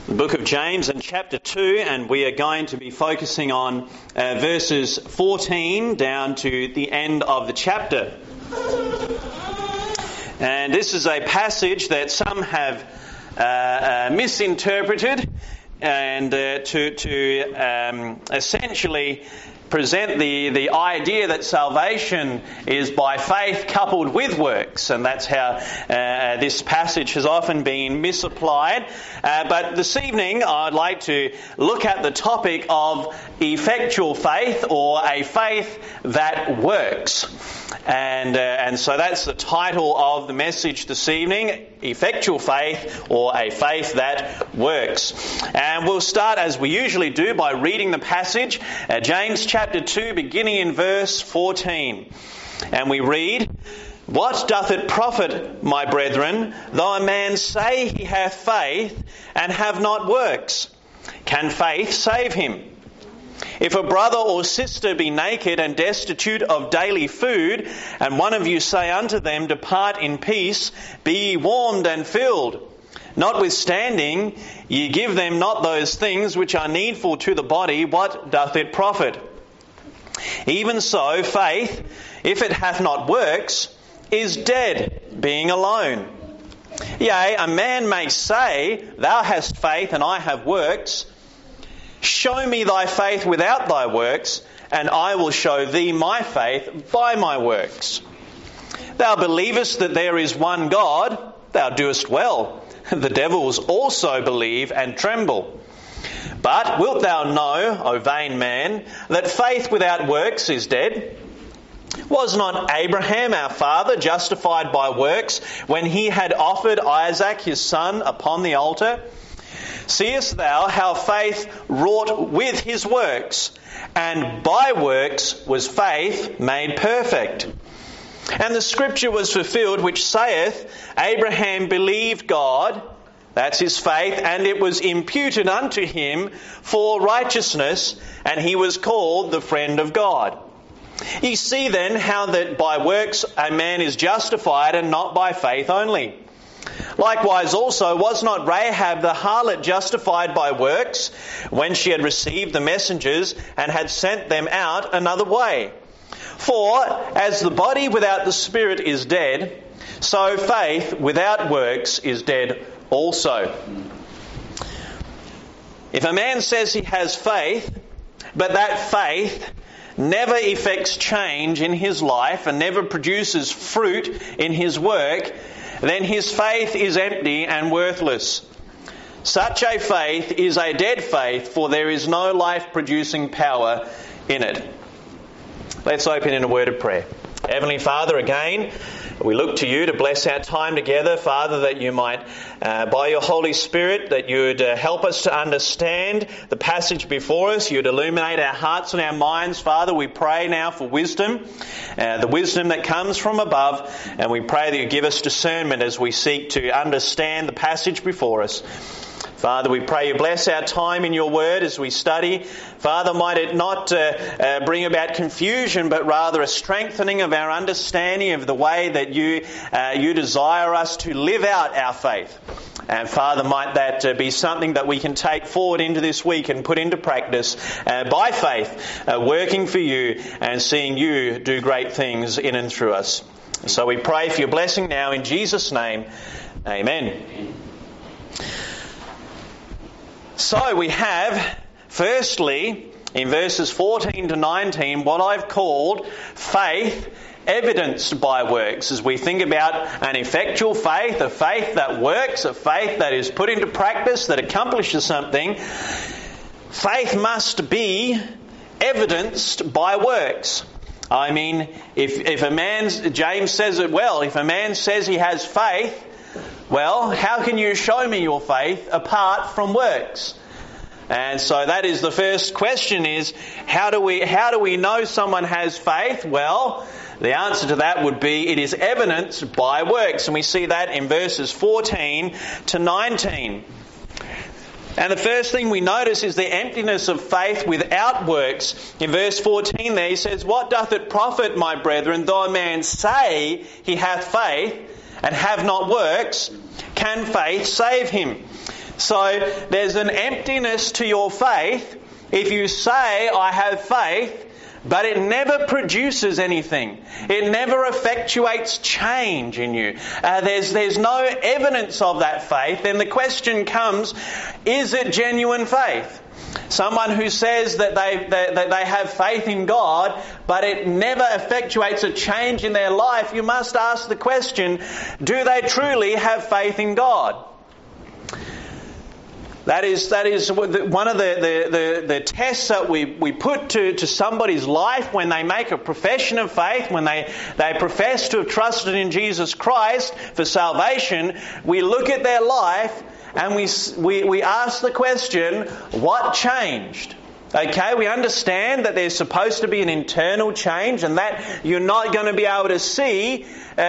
the book of James and chapter 2, and we are going to be focusing on verses 14 down to the end of the chapter. And this is a passage that some have misinterpreted and to essentially present the idea that salvation is by faith coupled with works, and that's how this passage has often been misapplied. But this evening I'd like to look at the topic of effectual faith, or a faith that works. And so that's the title of the message this evening: effectual faith, or a faith that works. And we'll start, as we usually do, by reading the passage, James chapter 2, beginning in verse 14. And we read, "What doth it profit, my brethren, though a man say he hath faith, and have not works? Can faith save him? If a brother or sister be naked and destitute of daily food, and one of you say unto them, Depart in peace, be ye warmed and filled, notwithstanding ye give them not those things which are needful to the body, what doth it profit? Even so, faith, if it hath not works, is dead, being alone. Yea, a man may say, Thou hast faith, and I have works. Show me thy faith without thy works, and I will show thee my faith by my works. Thou believest that there is one God, thou doest well. The devils also believe and tremble. But wilt thou know, O vain man, that faith without works is dead? Was not Abraham our father justified by works when he had offered Isaac his son upon the altar? Seest thou how faith wrought with his works, and by works was faith made perfect? And the scripture was fulfilled which saith, Abraham believed God," that's his faith, "and it was imputed unto him for righteousness, and he was called the friend of God. Ye see then how that by works a man is justified, and not by faith only. Likewise also was not Rahab the harlot justified by works, when she had received the messengers and had sent them out another way? For as the body without the spirit is dead, so faith without works is dead also. If a man says he has faith, but that faith never effects change in his life and never produces fruit in his work, then his faith is empty and worthless. Such a faith is a dead faith, for there is no life-producing power in it." Let's open in a word of prayer. Heavenly Father, again, we look to you to bless our time together, Father, that you might, by your Holy Spirit, that you would help us to understand the passage before us. You would illuminate our hearts and our minds, Father. We pray now for wisdom, the wisdom that comes from above, and we pray that you give us discernment as we seek to understand the passage before us. Father, we pray you bless our time in your word as we study. Father, might it not bring about confusion, but rather a strengthening of our understanding of the way that you desire us to live out our faith. And Father, might that be something that we can take forward into this week and put into practice by faith, working for you and seeing you do great things in and through us. So we pray for your blessing now in Jesus' name. Amen. So we have, firstly, in verses 14 to 19, what I've called faith evidenced by works. As we think about an effectual faith, a faith that works, a faith that is put into practice, that accomplishes something, faith must be evidenced by works. I mean, if a man, James says it well, if a man says he has faith, well, how can you show me your faith apart from works? And so that is the first question: is how do we know someone has faith? Well, the answer to that would be it is evidenced by works, and we see that in verses 14 to 19. And the first thing we notice is the emptiness of faith without works. In verse 14 there he says, "What doth it profit, my brethren, though a man say he hath faith, and have not works? Can faith save him?" So there's an emptiness to your faith if you say, I have faith, but it never produces anything. It never effectuates change in you. There's no evidence of that faith. Then the question comes, is it genuine faith? Someone who says that they have faith in God, but it never effectuates a change in their life, you must ask the question, do they truly have faith in God? That is one of the tests that we put to somebody's life when they make a profession of faith, when they profess to have trusted in Jesus Christ for salvation. We look at their life and we ask the question, what changed? Okay, we understand that there's supposed to be an internal change, and that you're not going to be able to see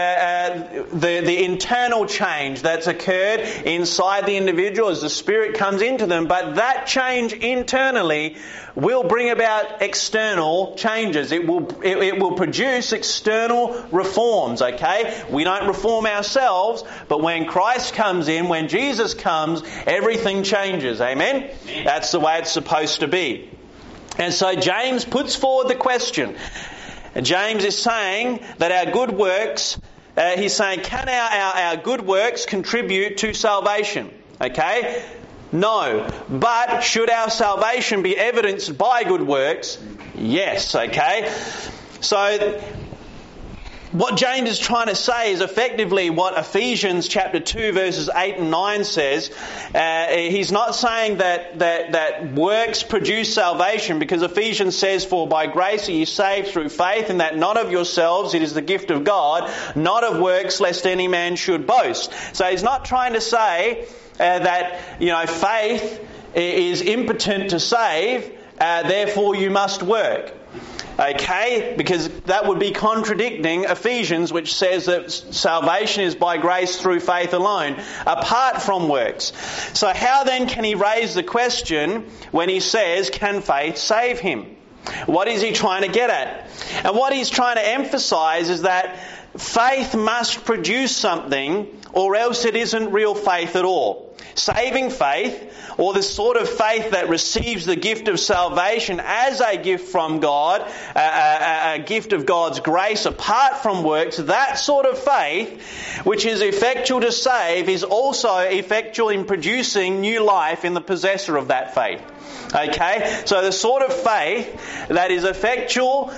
the internal change that's occurred inside the individual as the Spirit comes into them. But that change internally will bring about external changes. It will produce external reforms. Okay, we don't reform ourselves, but when Christ comes in, when Jesus comes, everything changes. Amen? That's the way it's supposed to be. And so James puts forward the question. James is saying that our good works, he's saying, can our good works contribute to salvation? Okay? No. But should our salvation be evidenced by good works? Yes. Okay? So what James is trying to say is effectively what Ephesians chapter 2 verses 8 and 9 says. He's not saying that works produce salvation, because Ephesians says, for by grace are you saved through faith, and that not of yourselves, it is the gift of God, not of works, lest any man should boast. So he's not trying to say that faith is impotent to save, therefore you must work. Okay, because that would be contradicting Ephesians, which says that salvation is by grace through faith alone, apart from works. So how then can he raise the question when he says, can faith save him? What is he trying to get at? And what he's trying to emphasize is that faith must produce something, or else it isn't real faith at all. Saving faith, or the sort of faith that receives the gift of salvation as a gift from God, a gift of God's grace apart from works, that sort of faith, which is effectual to save, is also effectual in producing new life in the possessor of that faith. Okay, so the sort of faith that is effectual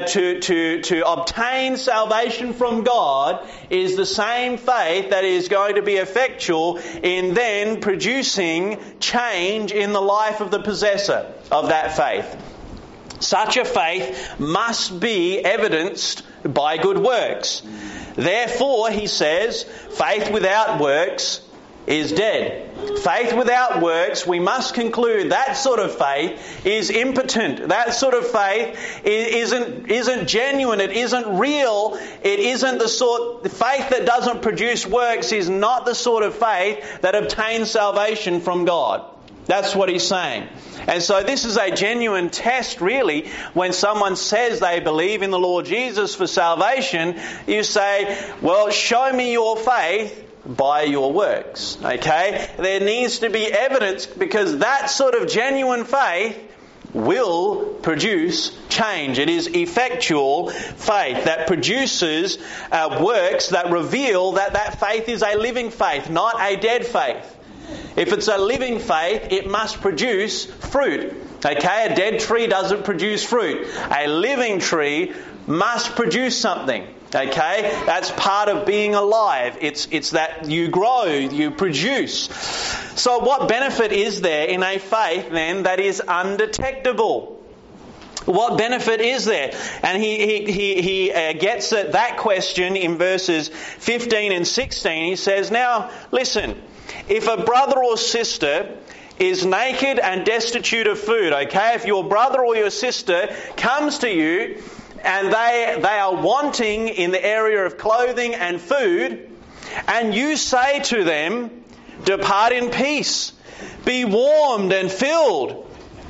to obtain salvation from God is the same faith that is going to be effectual in then producing change in the life of the possessor of that faith. Such a faith must be evidenced by good works. Therefore, he says, faith without works is dead. Faith without works, we must conclude that sort of faith is impotent. That sort of faith isn't genuine. It isn't real. It isn't the faith that doesn't produce works is not the sort of faith that obtains salvation from God. That's what he's saying. And so this is a genuine test, really, when someone says they believe in the Lord Jesus for salvation. You say, well, show me your faith by your works. Okay? There needs to be evidence, because that sort of genuine faith will produce change. It is effectual faith that produces works that reveal that faith is a living faith, not a dead faith. If it's a living faith, it must produce fruit. Okay? A dead tree doesn't produce fruit. A living tree must produce something. Okay? That's part of being alive. It's that you grow, you produce. So what benefit is there in a faith then that is undetectable? What benefit is there? And he gets at that question in verses 15 and 16. He says, now, listen, if a brother or sister is naked and destitute of food, okay? If your brother or your sister comes to you and they are wanting in the area of clothing and food, and you say to them, depart in peace, be warmed and filled,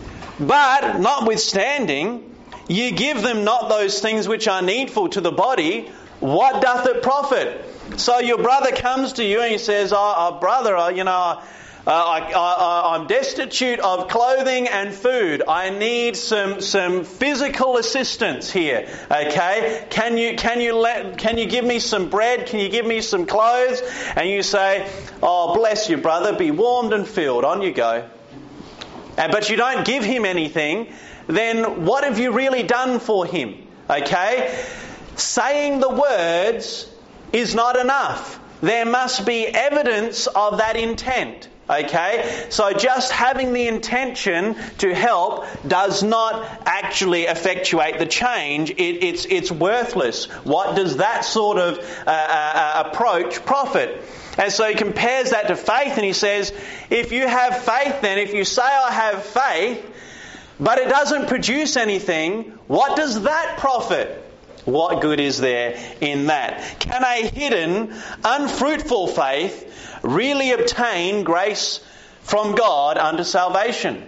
but notwithstanding, ye give them not those things which are needful to the body, what doth it profit? So your brother comes to you and he says, brother, I'm destitute of clothing and food. I need some physical assistance here. Okay? Can you give me some bread? Can you give me some clothes? And you say, "Oh, bless you, brother. Be warmed and filled. On you go." But you don't give him anything. Then what have you really done for him? Okay? Saying the words is not enough. There must be evidence of that intent. Okay? So just having the intention to help does not actually effectuate the change. It's worthless. What does that sort of approach profit? And so he compares that to faith, and he says, if you have faith then, if you say I have faith, but it doesn't produce anything, what does that profit? What good is there in that? Can a hidden, unfruitful faith really obtain grace from God unto salvation?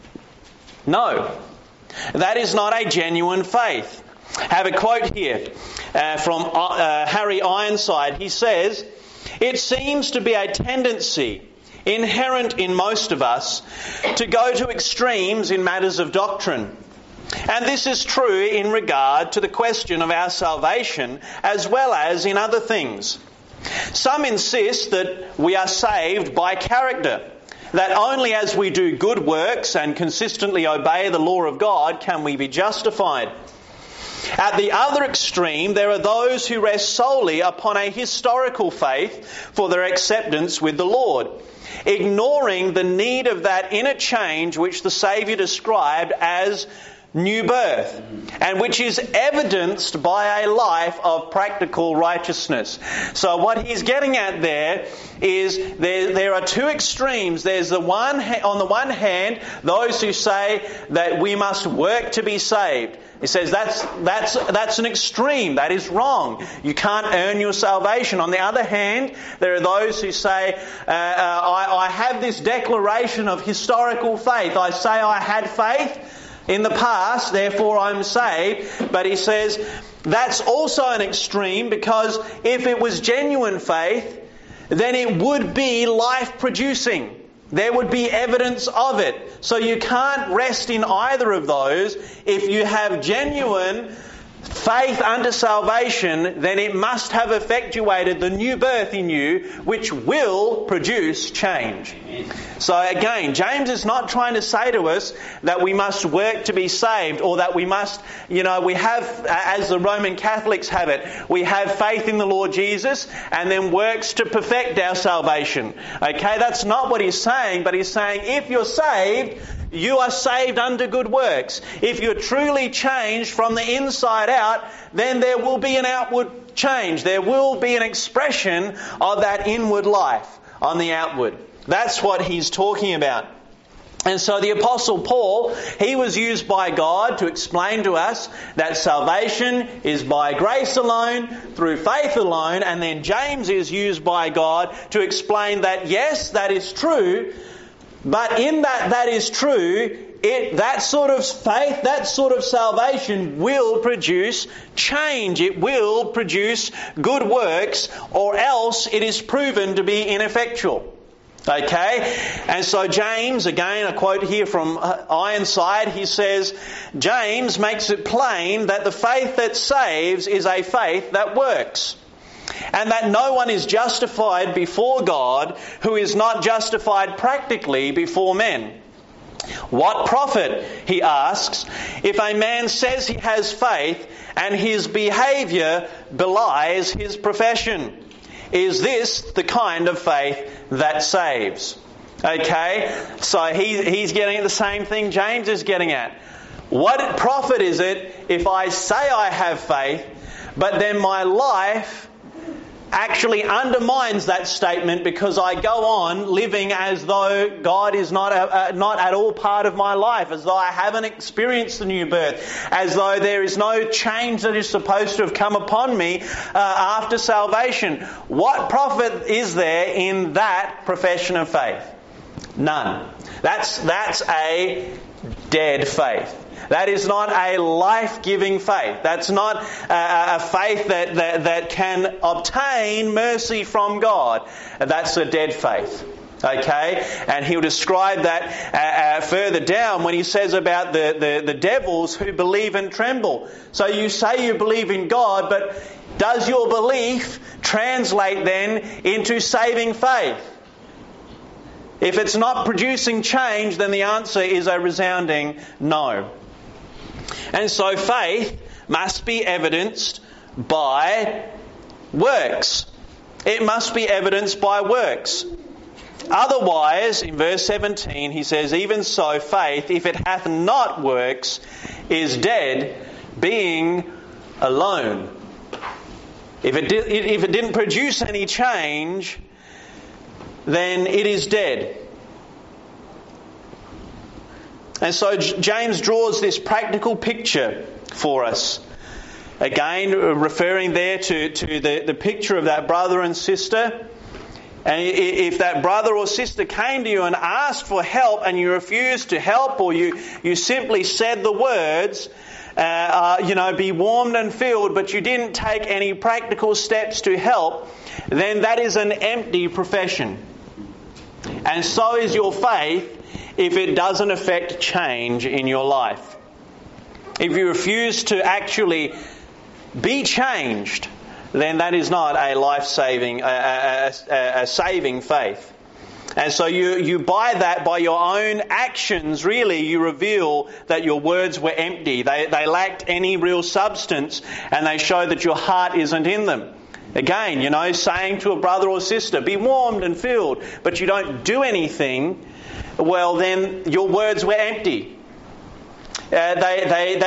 No. That is not a genuine faith. I have a quote here from Harry Ironside. He says, "It seems to be a tendency inherent in most of us to go to extremes in matters of doctrine. And this is true in regard to the question of our salvation as well as in other things. Some insist that we are saved by character, that only as we do good works and consistently obey the law of God can we be justified. At the other extreme, there are those who rest solely upon a historical faith for their acceptance with the Lord, ignoring the need of that inner change which the Saviour described as new birth, and which is evidenced by a life of practical righteousness." So what he's getting at there is there are two extremes. There's on the one hand, those who say that we must work to be saved. He says that's an extreme. That is wrong. You can't earn your salvation. On the other hand, there are those who say, I have this declaration of historical faith. I say I had faith in the past, therefore I'm saved. But he says that's also an extreme, because if it was genuine faith, then it would be life producing. There would be evidence of it. So you can't rest in either of those. If you have genuine faith unto salvation, then it must have effectuated the new birth in you, which will produce change. So again, James is not trying to say to us that we must work to be saved, or that we must, we have, as the Roman Catholics have it, we have faith in the Lord Jesus and then works to perfect our salvation. Okay, that's not what he's saying, but he's saying if you're saved, you are saved unto good works. If you're truly changed from the inside out, then there will be an outward change. There will be an expression of that inward life on the outward. That's what he's talking about. And so the Apostle Paul, he was used by God to explain to us that salvation is by grace alone, through faith alone. And then James is used by God to explain that, yes, that is true. But in that is true, that sort of faith, that sort of salvation will produce change. It will produce good works, or else it is proven to be ineffectual. Okay? And so James, again, a quote here from Ironside, he says, James makes it plain that the faith that saves is a faith that works, and that no one is justified before God who is not justified practically before men. What profit, he asks, if a man says he has faith and his behaviour belies his profession? Is this the kind of faith that saves? Okay, so he's getting at the same thing James is getting at. What profit is it if I say I have faith, but then my life actually undermines that statement, because I go on living as though God is not at all part of my life, as though I haven't experienced the new birth, as though there is no change that is supposed to have come upon me after salvation. What profit is there in that profession of faith? None. That's a dead faith. That is not a life-giving faith. That's not a faith that can obtain mercy from God. That's a dead faith. Okay, and he'll describe that further down when he says about the devils who believe and tremble. So you say you believe in God, but does your belief translate then into saving faith? If it's not producing change, then the answer is a resounding no. And so faith must be evidenced by works. It must be evidenced by works. Otherwise, in verse 17, he says, even so faith, if it hath not works, is dead, being alone. If it didn't produce any change, then it is dead. And so James draws this practical picture for us. Again, referring there to the picture of that brother and sister. And if that brother or sister came to you and asked for help and you refused to help, or you simply said the words, be warmed and filled, but you didn't take any practical steps to help, then that is an empty profession. And so is your faith if it doesn't affect change in your life. If you refuse to actually be changed, then that is not a life-saving, a saving faith. And so you by that, by your own actions, really, you reveal that your words were empty. They lacked any real substance, and they show that your heart isn't in them. Again, saying to a brother or sister, be warmed and filled, but you don't do anything, well, then your words were empty. They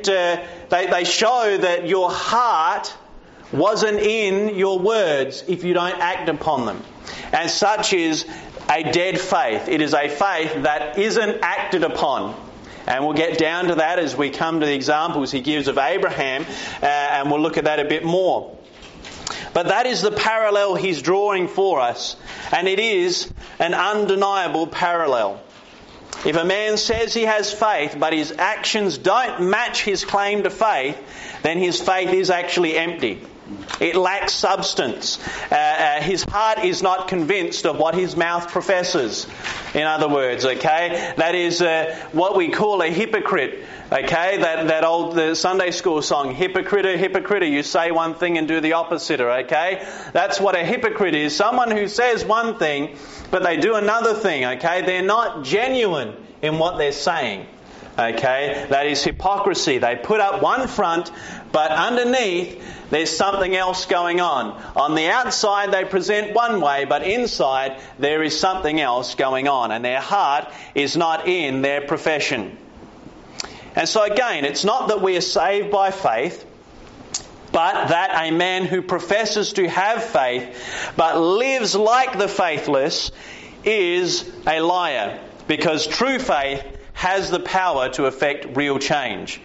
show that your heart wasn't in your words if you don't act upon them. And such is a dead faith. It is a faith that isn't acted upon. And we'll get down to that as we come to the examples he gives of Abraham, and we'll look at that a bit more. But that is the parallel he's drawing for us, and it is an undeniable parallel. If a man says he has faith, but his actions don't match his claim to faith, then his faith is actually empty. It lacks substance. His heart is not convinced of what his mouth professes. In other words, okay? That is what we call a hypocrite. Okay? That old Sunday school song, hypocrite, hypocrite, you say one thing and do the opposite, okay? That's what a hypocrite is. Someone who says one thing, but they do another thing, okay? They're not genuine in what they're saying. Okay, that is hypocrisy. They put up one front, but underneath there's something else going on. On the outside they present one way, but inside there is something else going on, and their heart is not in their profession. And so again, it's not that we are saved by faith, but that a man who professes to have faith but lives like the faithless is a liar, because true faith has the power to effect real change.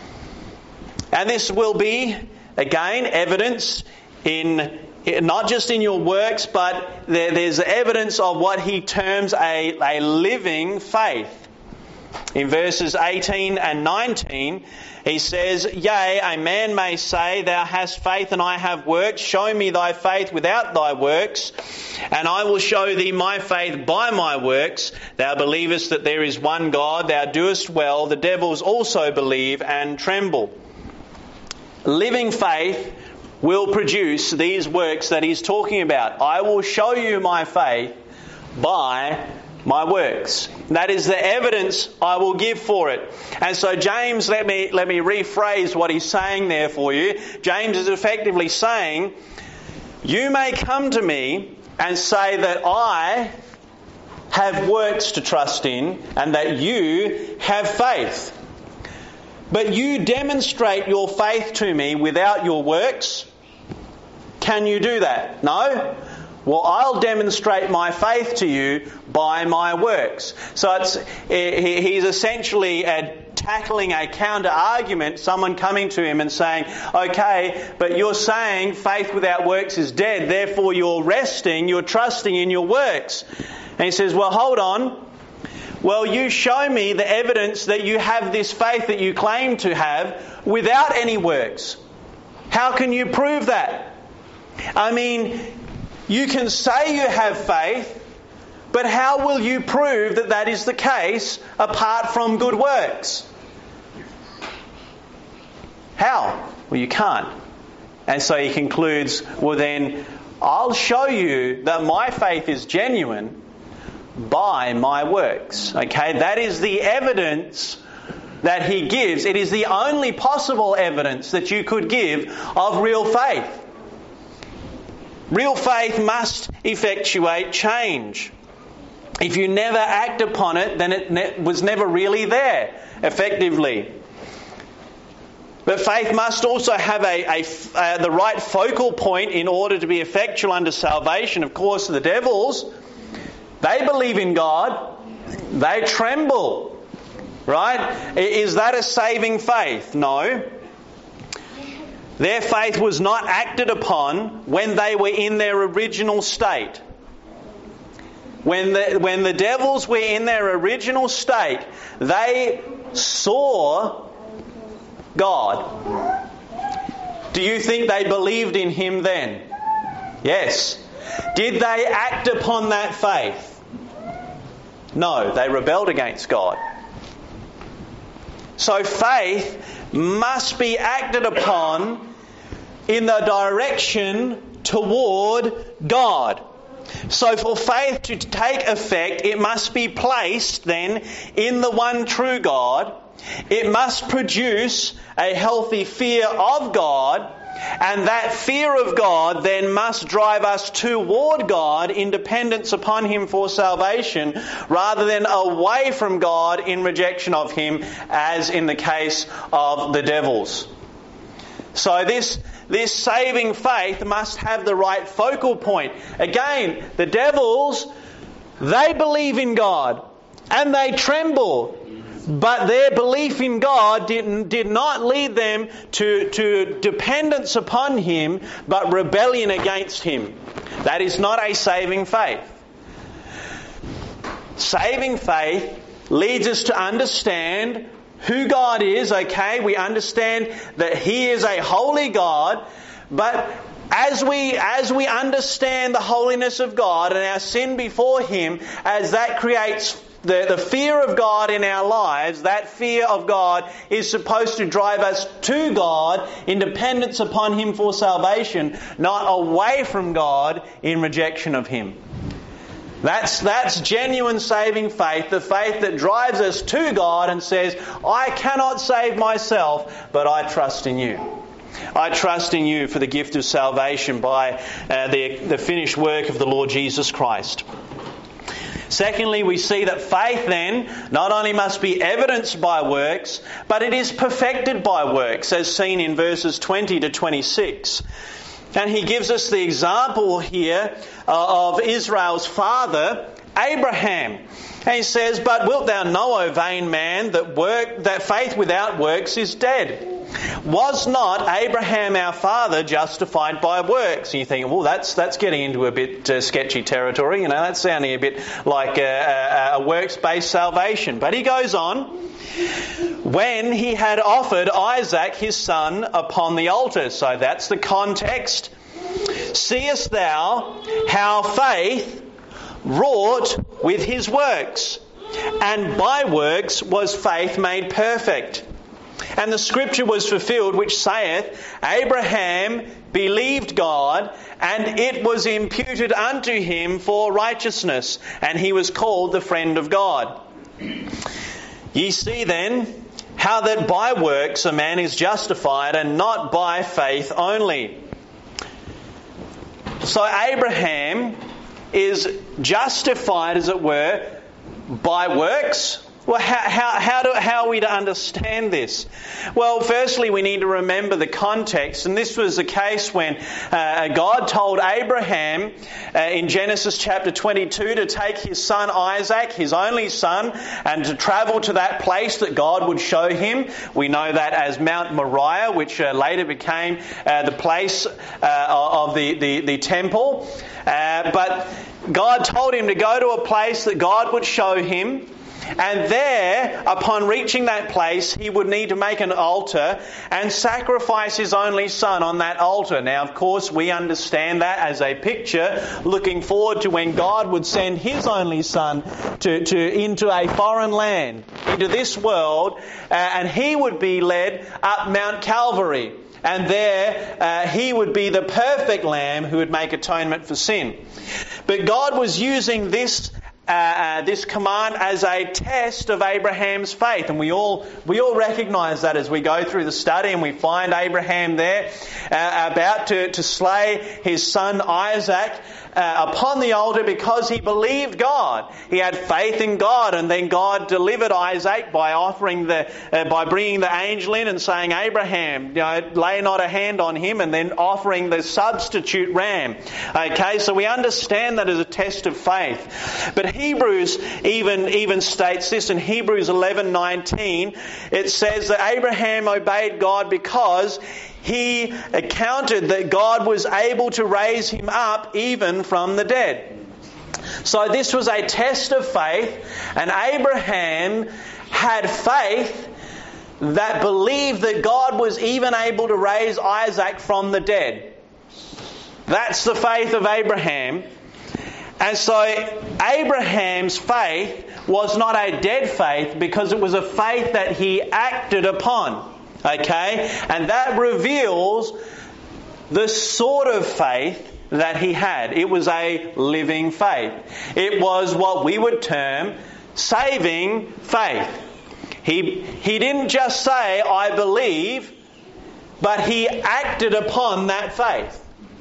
And this will be, again, evidence in not just in your works, but there's evidence of what he terms a living faith. In verses 18 and 19, he says, yea, a man may say, thou hast faith and I have works. Show me thy faith without thy works, and I will show thee my faith by my works. Thou believest that there is one God, thou doest well. The devils also believe and tremble. Living faith will produce these works that he's talking about. I will show you my faith by my works. That is the evidence I will give for it. And so James, let me rephrase what he's saying there for you. James is effectively saying, you may come to me and say that I have works to trust in and that you have faith. But you demonstrate your faith to me without your works. Can you do that? No? Well, I'll demonstrate my faith to you by my works. So he's essentially tackling a counter-argument, someone coming to him and saying, okay, but you're saying faith without works is dead, therefore you're trusting in your works. And he says, well, hold on. Well, you show me the evidence that you have this faith that you claim to have without any works. How can you prove that? I mean, you can say you have faith, But how will you prove that that is the case apart from good works? How? Well, you can't. And so he concludes, well then, I'll show you that my faith is genuine by my works. Okay, that is the evidence that he gives. It is the only possible evidence that you could give of real faith. Real faith must effectuate change. If you never act upon it, then it was never really there, effectively. But faith must also have the right focal point in order to be effectual unto salvation. Of course, the devils, they believe in God, they tremble. Right? Is that a saving faith? No. Their faith was not acted upon when they were in their original state. When the devils were in their original state, they saw God. Do you think they believed in Him then? Yes. Did they act upon that faith? No, they rebelled against God. So faith must be acted upon in the direction toward God. So for faith to take effect, it must be placed then in the one true God. It must produce a healthy fear of God, and that fear of God then must drive us toward God in dependence upon Him for salvation, rather than away from God in rejection of Him, as in the case of the devils. So this saving faith must have the right focal point. Again, the devils, they believe in God and they tremble. But their belief in God did not lead them to dependence upon Him, but rebellion against Him. That is not a saving faith. Saving faith leads us to understand who God is, okay? We understand that He is a holy God, but as we understand the holiness of God and our sin before Him, as that creates the fear of God in our lives, that fear of God is supposed to drive us to God in dependence upon Him for salvation, not away from God in rejection of Him. That's genuine saving faith, the faith that drives us to God and says, I cannot save myself, but I trust in You. I trust in You for the gift of salvation by the finished work of the Lord Jesus Christ. Secondly, we see that faith then not only must be evidenced by works, but it is perfected by works, as seen in verses 20 to 26. And he gives us the example here of Israel's father, Abraham. And he says, but wilt thou know, O vain man, that faith without works is dead? Was not Abraham our father justified by works? And you think, well, that's getting into a bit sketchy territory. You know, that's sounding a bit like a works-based salvation. But he goes on, when he had offered Isaac his son upon the altar. So that's the context. Seest thou how faith wrought with his works, and by works was faith made perfect. And the scripture was fulfilled which saith, Abraham believed God, and it was imputed unto him for righteousness, and he was called the friend of God. Ye see then how that by works a man is justified, and not by faith only. So Abraham is justified, as it were, by works. Well, how are we to understand this? Well, firstly, we need to remember the context. And this was the case when God told Abraham in Genesis chapter 22 to take his son Isaac, his only son, and to travel to that place that God would show him. We know that as Mount Moriah, which later became the place of the temple. But God told him to go to a place that God would show him. And there, upon reaching that place, he would need to make an altar and sacrifice his only son on that altar. Now, of course, we understand that as a picture, looking forward to when God would send his only son into a foreign land, into this world, and he would be led up Mount Calvary. And there he would be the perfect lamb who would make atonement for sin. But God was using this command as a test of Abraham's faith, and we all recognise that as we go through the study, and we find Abraham there about to slay his son Isaac upon the altar because he believed God. He had faith in God, and then God delivered Isaac by bringing the angel in and saying, "Abraham, lay not a hand on him," and then offering the substitute ram. Okay, so we understand that as a test of faith. But Hebrews even states this in Hebrews 11:19. It says that Abraham obeyed God because he accounted that God was able to raise him up even from the dead. So this was a test of faith, and Abraham had faith that believed that God was even able to raise Isaac from the dead. That's the faith of Abraham. And so Abraham's faith was not a dead faith because it was a faith that he acted upon. Okay? And that reveals the sort of faith that he had. It was a living faith. It was what we would term saving faith. He didn't just say, "I believe," but he acted upon that faith.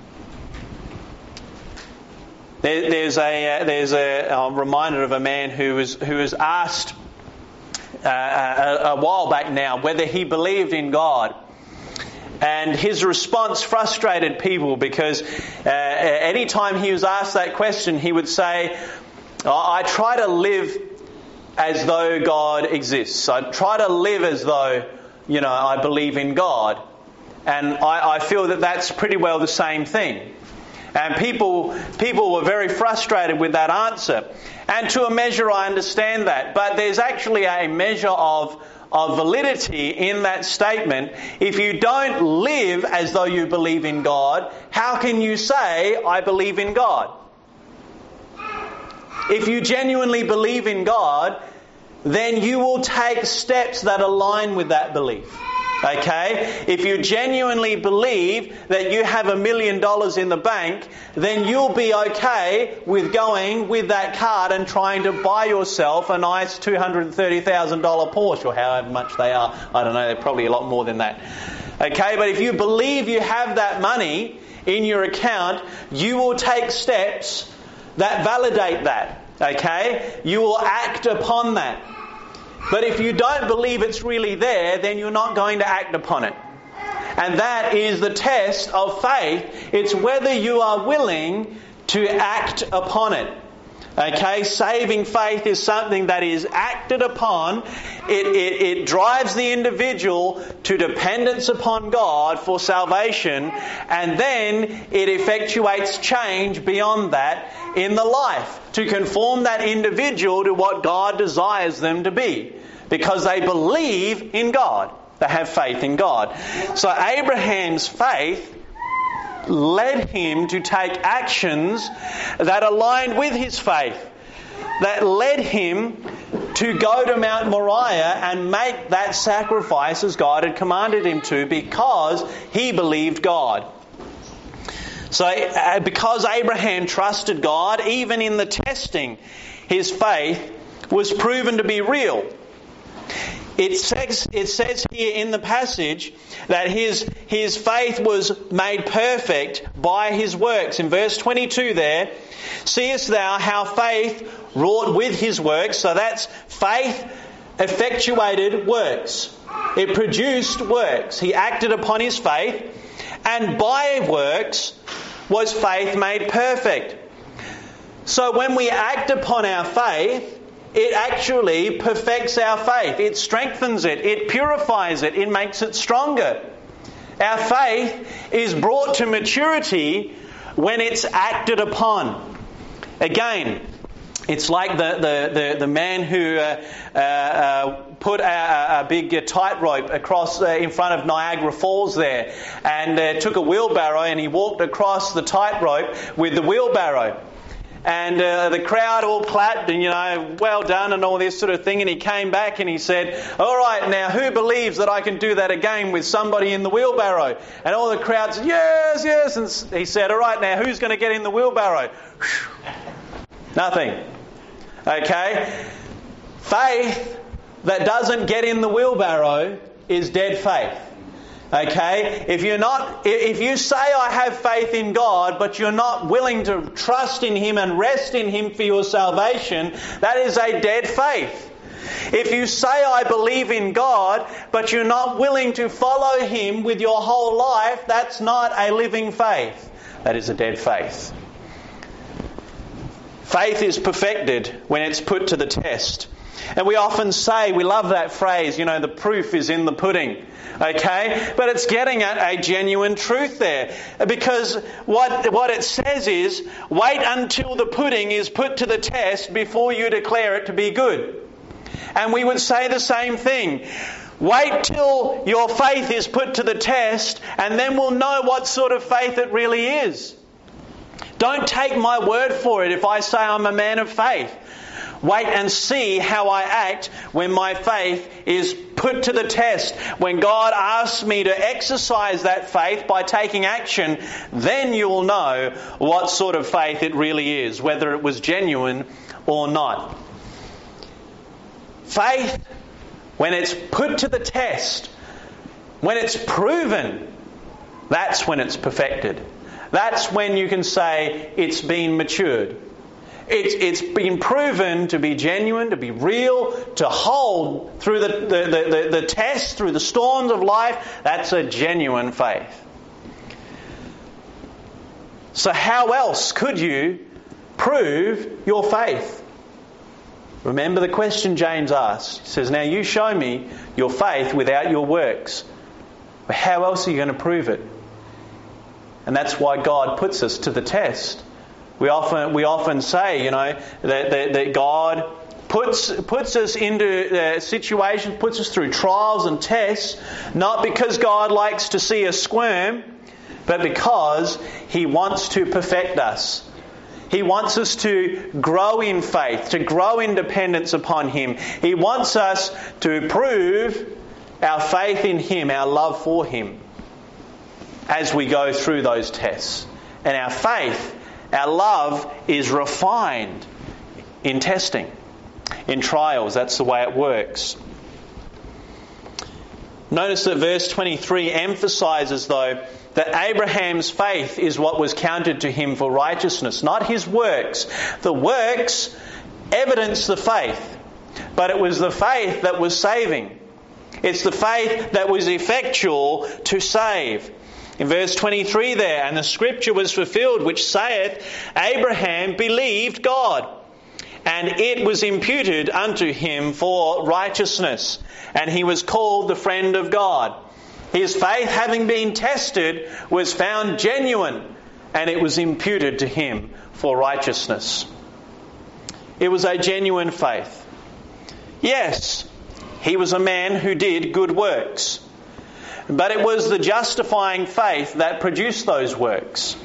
I'm reminded of a man who was asked a while back now whether he believed in God. And his response frustrated people because any time he was asked that question, he would say, "I try to live as though God exists. I try to live as though, I believe in God." And I feel that that's pretty well the same thing. And people were very frustrated with that answer. And to a measure I understand that. But there's actually a measure of validity in that statement. If you don't live as though you believe in God, how can you say, "I believe in God"? If you genuinely believe in God, then you will take steps that align with that belief. Okay? If you genuinely believe that you have $1 million in the bank, then you'll be okay with going with that card and trying to buy yourself a nice $230,000 Porsche, or however much they are. I don't know, they're probably a lot more than that. Okay? But if you believe you have that money in your account, you will take steps that validate that. Okay? You will act upon that. But if you don't believe it's really there, then you're not going to act upon it. And that is the test of faith. It's whether you are willing to act upon it. Okay, saving faith is something that is acted upon. It drives the individual to dependence upon God for salvation, and then it effectuates change beyond that in the life to conform that individual to what God desires them to be, because they believe in God. They have faith in God. So Abraham's faith led him to take actions that aligned with his faith, that led him to go to Mount Moriah and make that sacrifice as God had commanded him to, because he believed God. So because Abraham trusted God, even in the testing, his faith was proven to be real. It says here in the passage that his faith was made perfect by his works. In verse 22 there, "Seest thou how faith wrought with his works?" So that's faith effectuated works. It produced works. He acted upon his faith, and by works was faith made perfect. So when we act upon our faith, it actually perfects our faith. It strengthens it. It purifies it. It makes it stronger. Our faith is brought to maturity when it's acted upon. Again, It's like the man who put a big tightrope across in front of Niagara Falls there, and took a wheelbarrow and he walked across the tightrope with the wheelbarrow. And the crowd all clapped and, well done and all this sort of thing. And he came back and he said, all right, now who believes that I can do that again with somebody in the wheelbarrow? And all the crowd said, yes, yes. And he said, all right, now who's going to get in the wheelbarrow? Nothing. Okay? Faith that doesn't get in the wheelbarrow is dead faith. Okay? If you say I have faith in God, but you're not willing to trust in Him and rest in Him for your salvation, that is a dead faith. If you say I believe in God, but you're not willing to follow Him with your whole life, that's not a living faith. That is a dead faith. Faith is perfected when it's put to the test. And we often say, we love that phrase, the proof is in the pudding. Okay? But it's getting at a genuine truth there. Because what it says is, wait until the pudding is put to the test before you declare it to be good. And we would say the same thing. Wait till your faith is put to the test, and then we'll know what sort of faith it really is. Don't take my word for it if I say I'm a man of faith. Wait and see how I act when my faith is put to the test. When God asks me to exercise that faith by taking action, then you will know what sort of faith it really is, whether it was genuine or not. Faith, when it's put to the test, when it's proven, that's when it's perfected. That's when you can say it's been matured. It's been proven to be genuine, to be real, to hold through the tests, through the storms of life. That's a genuine faith. So how else could you prove your faith? Remember the question James asked. He says, now you show me your faith without your works. But how else are you going to prove it? And that's why God puts us to the test. We often say, that God puts us into situations, puts us through trials and tests, not because God likes to see us squirm, but because He wants to perfect us. He wants us to grow in faith, to grow in dependence upon Him. He wants us to prove our faith in Him, our love for Him, as we go through those tests. And our faith, our love is refined in testing, in trials. That's the way it works. Notice that verse 23 emphasises, though, that Abraham's faith is what was counted to him for righteousness, not his works. The works evidence the faith, but it was the faith that was saving. It's the faith that was effectual to save. In verse 23 there, and the scripture was fulfilled, which saith, Abraham believed God, and it was imputed unto him for righteousness, and he was called the friend of God. His faith, having been tested, was found genuine, and it was imputed to him for righteousness. It was a genuine faith. Yes, he was a man who did good works. But it was the justifying faith that produced those works.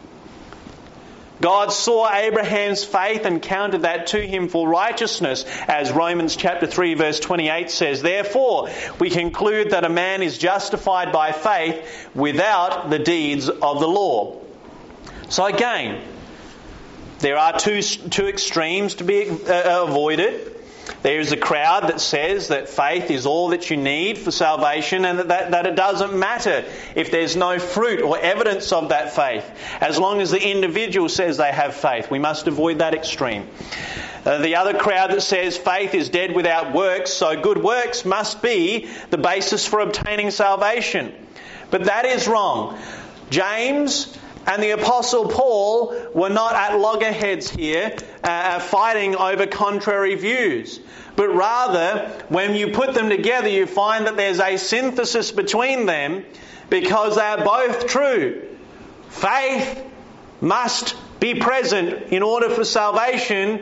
God saw Abraham's faith and counted that to him for righteousness, as Romans chapter 3 verse 28 says. Therefore, we conclude that a man is justified by faith without the deeds of the law. So again, there are two extremes to be avoided. There's a crowd that says that faith is all that you need for salvation, and that it doesn't matter if there's no fruit or evidence of that faith, as long as the individual says they have faith. We must avoid that extreme. The other crowd that says faith is dead without works, so good works must be the basis for obtaining salvation. But that is wrong. James and the Apostle Paul were not at loggerheads here fighting over contrary views. But rather, when you put them together, you find that there's a synthesis between them because they are both true. Faith must be present in order for salvation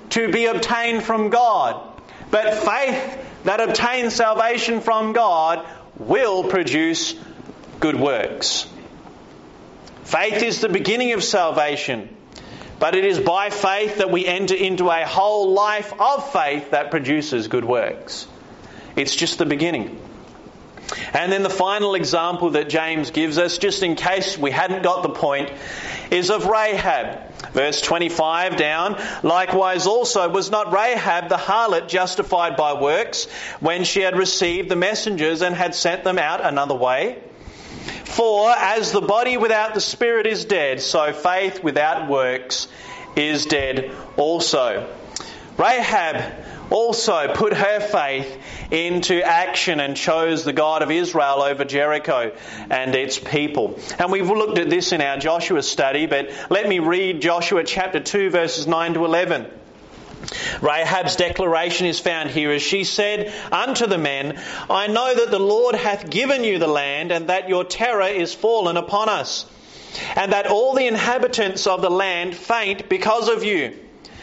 to be obtained from God. But faith that obtains salvation from God will produce good works. Faith is the beginning of salvation, but it is by faith that we enter into a whole life of faith that produces good works. It's just the beginning. And then the final example that James gives us, just in case we hadn't got the point, is of Rahab. Verse 25 down, likewise also was not Rahab the harlot justified by works when she had received the messengers and had sent them out another way? For as the body without the spirit is dead, so faith without works is dead also. Rahab also put her faith into action and chose the God of Israel over Jericho and its people. And we've looked at this in our Joshua study, but let me read Joshua chapter 2 verses 9 to 11. Rahab's declaration is found here as she said unto the men, I know that the Lord hath given you the land, and that your terror is fallen upon us, and that all the inhabitants of the land faint because of you.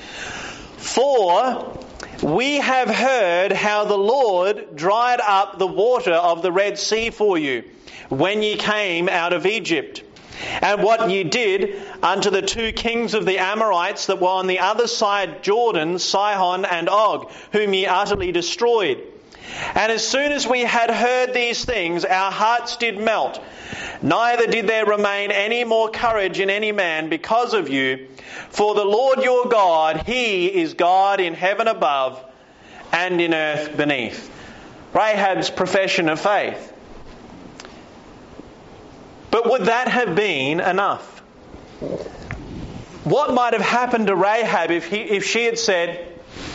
For we have heard how the Lord dried up the water of the Red Sea for you when ye came out of Egypt, and what ye did unto the two kings of the Amorites that were on the other side Jordan, Sihon and Og, whom ye utterly destroyed. And as soon as we had heard these things, our hearts did melt. Neither did there remain any more courage in any man because of you. For the Lord your God, He is God in heaven above and in earth beneath. Rahab's profession of faith. But would that have been enough? What might have happened to Rahab if she had said,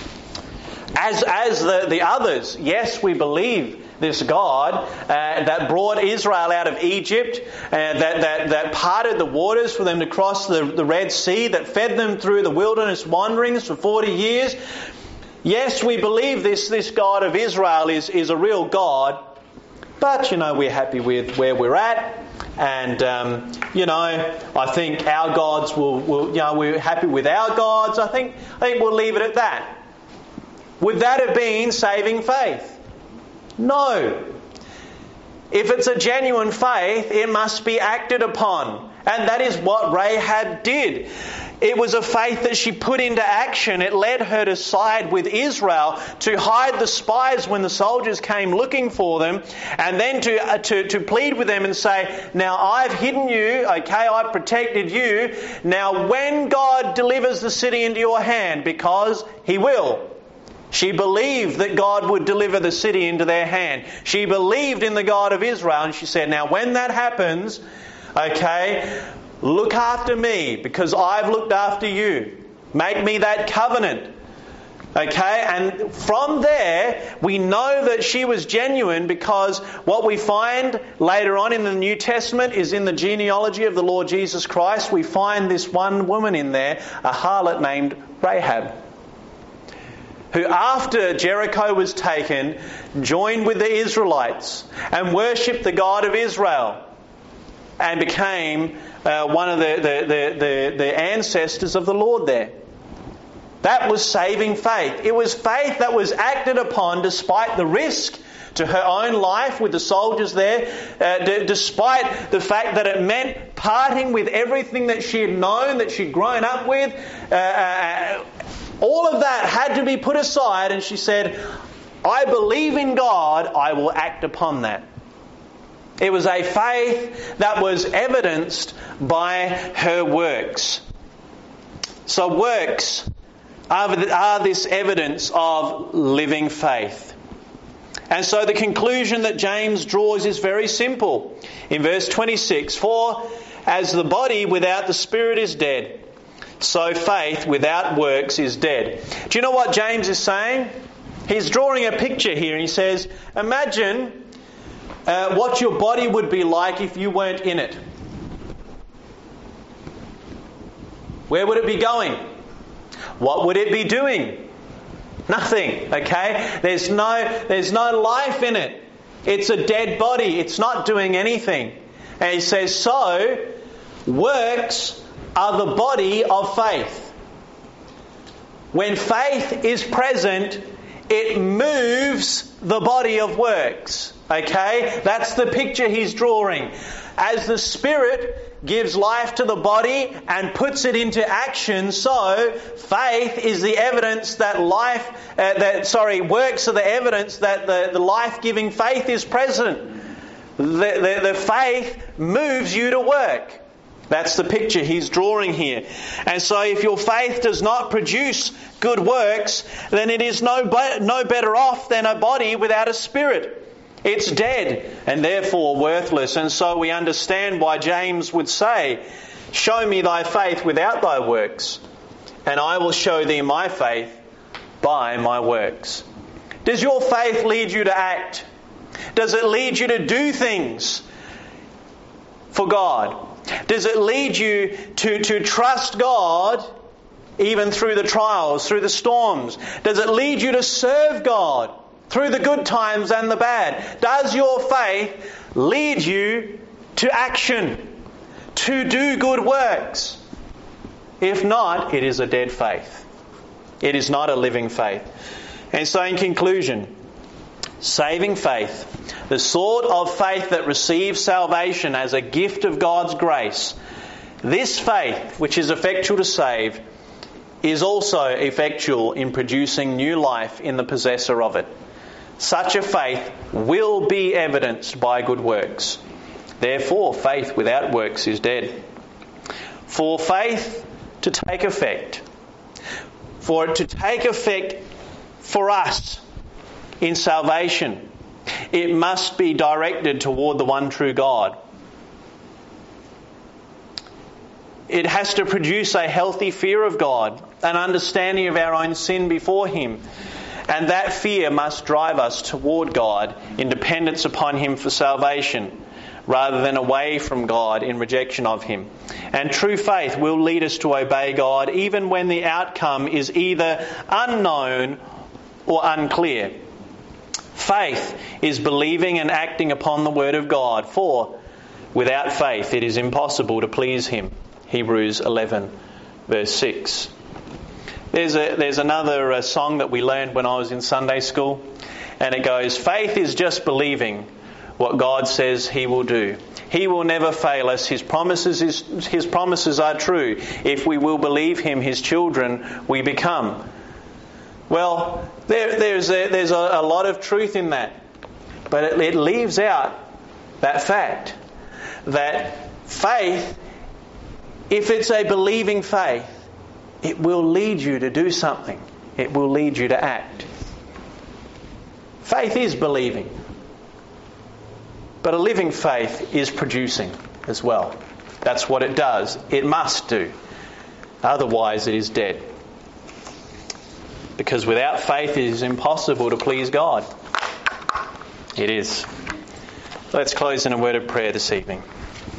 as the others, yes, we believe this God that brought Israel out of Egypt, that parted the waters for them to cross the Red Sea, that fed them through the wilderness wanderings for 40 years. Yes, we believe this God of Israel is a real God, but, we're happy with where we're at. And, I think our gods will we're happy with our gods. I think we'll leave it at that. Would that have been saving faith? No. If it's a genuine faith, it must be acted upon. And that is what Rahab did. It was a faith that she put into action. It led her to side with Israel, to hide the spies when the soldiers came looking for them, and then to plead with them and say, now I've hidden you, okay, I've protected you. Now when God delivers the city into your hand, because He will, she believed that God would deliver the city into their hand. She believed in the God of Israel, and she said, now when that happens, okay, look after me because I've looked after you. Make me that covenant. Okay, and from there we know that she was genuine, because what we find later on in the New Testament is in the genealogy of the Lord Jesus Christ, we find this one woman in there, a harlot named Rahab, who after Jericho was taken, joined with the Israelites and worshipped the God of Israel and became one of the ancestors of the Lord there. That was saving faith. It was faith that was acted upon despite the risk to her own life with the soldiers there, despite the fact that it meant parting with everything that she had known, that she'd grown up with. All of that had to be put aside, and she said, I believe in God, I will act upon that. It was a faith that was evidenced by her works. So works are this evidence of living faith. And so the conclusion that James draws is very simple. In verse 26, for as the body without the spirit is dead, so faith without works is dead. Do you know what James is saying? He's drawing a picture here, and he says, imagine what your body would be like if you weren't in it. Where would it be going? What would it be doing? Nothing, okay? There's no life in it. It's a dead body. It's not doing anything. And he says, so works are the body of faith. When faith is present, it moves the body of works. Okay? That's the picture he's drawing. As the Spirit gives life to the body and puts it into action, so faith is the evidence that works are the evidence that the life-giving faith is present. The faith moves you to work. That's the picture he's drawing here. And so if your faith does not produce good works, then it is no better off than a body without a spirit. It's dead and therefore worthless. And so we understand why James would say, "Show me thy faith without thy works, and I will show thee my faith by my works." Does your faith lead you to act? Does it lead you to do things for God? Does it lead you to trust God even through the trials, through the storms? Does it lead you to serve God through the good times and the bad? Does your faith lead you to action, to do good works? If not, it is a dead faith. It is not a living faith. And so in conclusion, saving faith, the sort of faith that receives salvation as a gift of God's grace, this faith, which is effectual to save, is also effectual in producing new life in the possessor of it. Such a faith will be evidenced by good works. Therefore, faith without works is dead. For faith to take effect, for it to take effect for us in salvation, it must be directed toward the one true God. It has to produce a healthy fear of God, an understanding of our own sin before Him. And that fear must drive us toward God in dependence upon Him for salvation, rather than away from God in rejection of Him. And true faith will lead us to obey God even when the outcome is either unknown or unclear. Faith is believing and acting upon the Word of God, for without faith it is impossible to please Him. Hebrews 11 verse 6. There's another song that we learned when I was in Sunday school, and it goes, "Faith is just believing what God says He will do. He will never fail us. His promises are true. If we will believe Him, His children we become." Well, there's a lot of truth in that, but it leaves out that fact that faith, if it's a believing faith, it will lead you to do something. It will lead you to act. Faith is believing, but a living faith is producing as well. That's what it does. It must do. Otherwise it is dead. Because without faith it is impossible to please God. It is. Let's close in a word of prayer this evening.